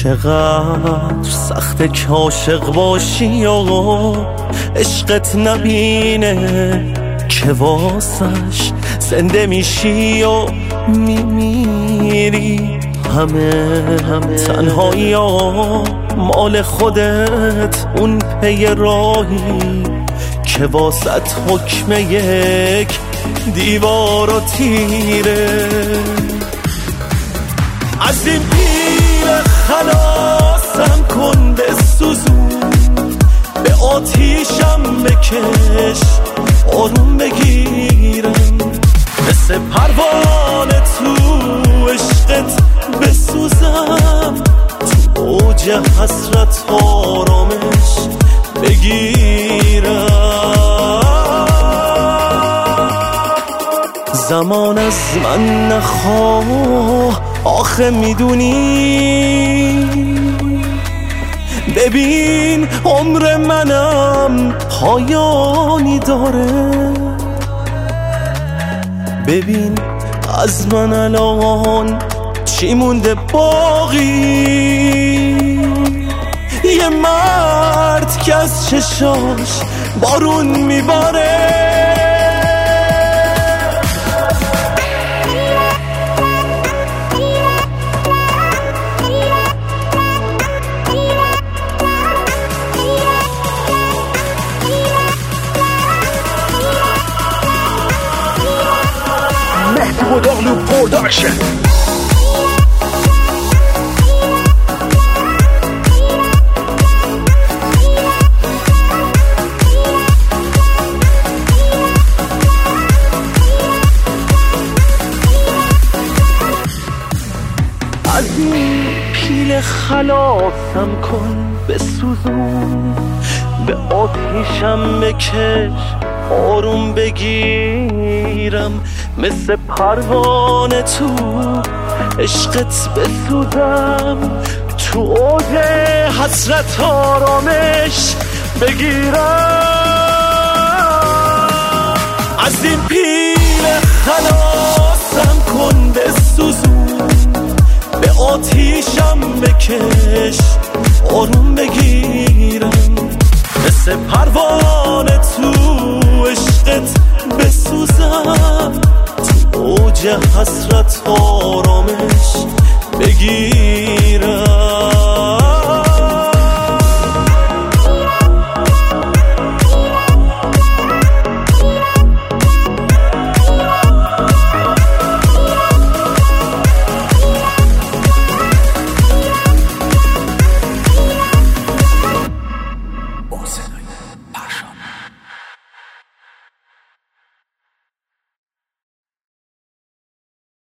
چقدر سخت که عاشق باشی آقا، عشقت نبینه که واسش زنده میشی و میمیری. همه تنهایی ها مال خودت، اون پی راهی که واسط حکم یک دیوار و تیره. از این پیر خلاصم کن، به سوزون به آتیشم بکش، آروم بگیرم مثل پروانه تو عشقت بسوزم، تو اوج حسرت آرامش بگیرم. زمان از من نخواه آخه میدونی، ببین عمر منم پایانی داره. ببین از من الان چی مونده باقی، یه مرد که از چشاش بارون میباره. Darlou Production. از این پیل خلاصم کن، به سوزون به آتیشم بکش، آروم بگیرم مثل پروانه تو عشقت بسوزم، تو اوج حسرت آرامش بگیرم. از این پیل خلاصم کن، به سوزون به آتیشم بکش، آروم بگیرم مثل پروانه تو عشقت بسوزم، تو اوج حسرت آرامش بگیر.